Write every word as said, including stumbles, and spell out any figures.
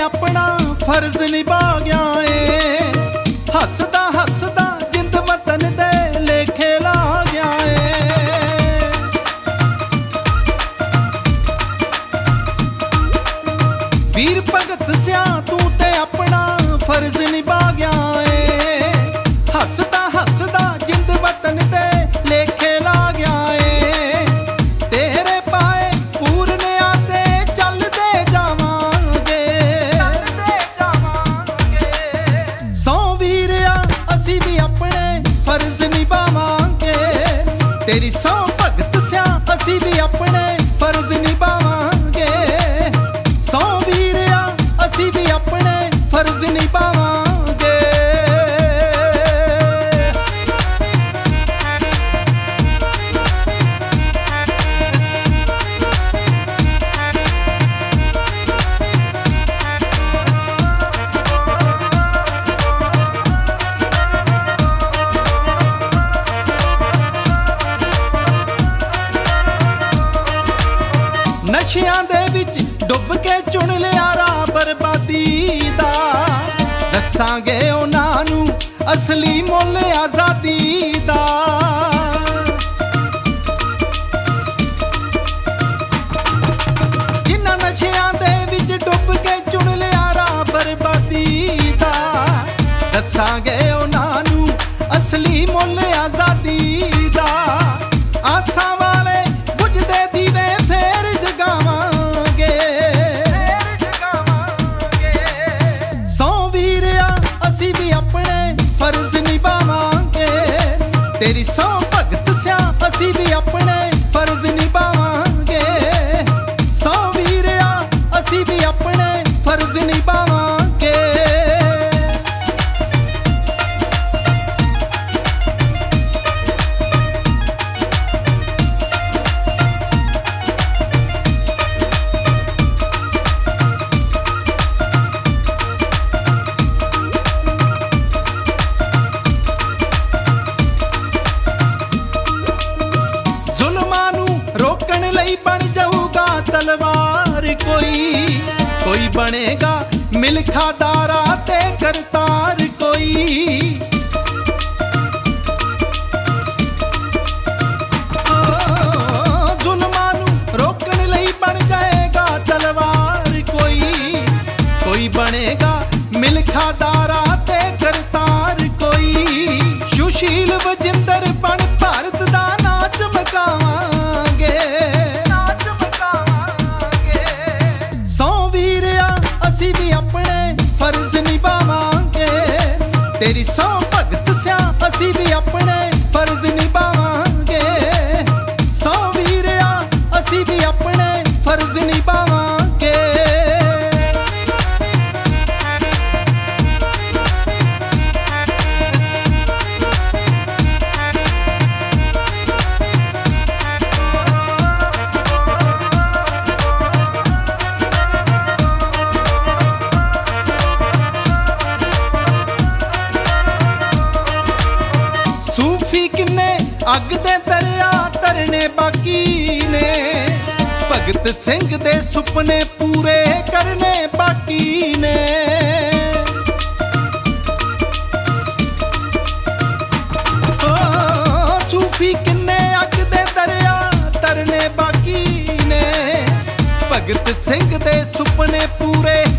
अपना फर्ज निभा गया है। हसदा हसदा जिंद वतन दे लेखे ला गया है। वीर भगत सिया तू ते अपना फर्ज निभा गया है। हसदा हसदा जिंद वतन दे लेखे ला गया है। तेरे पाए पूरने आते चलते जावांगे, सौ वीरिया असी भी अपने फर्ज निभावांगे। तेरी सौ भगत सिया असी भी अपने फर्ज निभावांगे। सौ वीरिया असी भी अपने फर्ज निभावांगे। नशियां दे विच डुब के चुन लिया राह बर्बादी दा। दसांगे उन्हां नूं असली मुल आज़ादी दा। जिन्हां नशियां दे विच डुब के चुन लिया राह बर्बादी दा। दसांगे उन्हां नूं असली मुल आज़ादी दा। आसां वाले बुझदे दीवे फेर जगावांगे। सौ वीरिया असी भी अपने फर्ज निभावांगे। तेरी सौ भगत सिया असी भी अपने फर्ज निभावांगे। सौ वीरिया असी भी अपने फर्ज निभावांगे। रोकण लई बन जाऊगा तलवार कोई। कोई बनेगा मिल्खा दारा ते करतार कोई। जुल्मां नूं रोकण लई बन जाएगा तलवार कोई। कोई बनेगा मिल्खा दारा ते करतार कोई। सुशील वजिंदर बन भारत दा ना चमकावांगे। सौ वीरिया असी भी अपने फर्ज निभावांगे। तेरी सौ भगत सिया असी भी अपने फर्ज निभावांगे। सौ वीरिया असी भी अपने फर्ज निभावांगे। सूफी किन्ने अग दे दरिया तरने बाकी ने। भगत सिंह दे सुपने पूरे करने बाकी ने। ओ, सूफी किन्ने अग दे दरिया तरने बाकी ने। भगत सिंह दे सुपने पूरे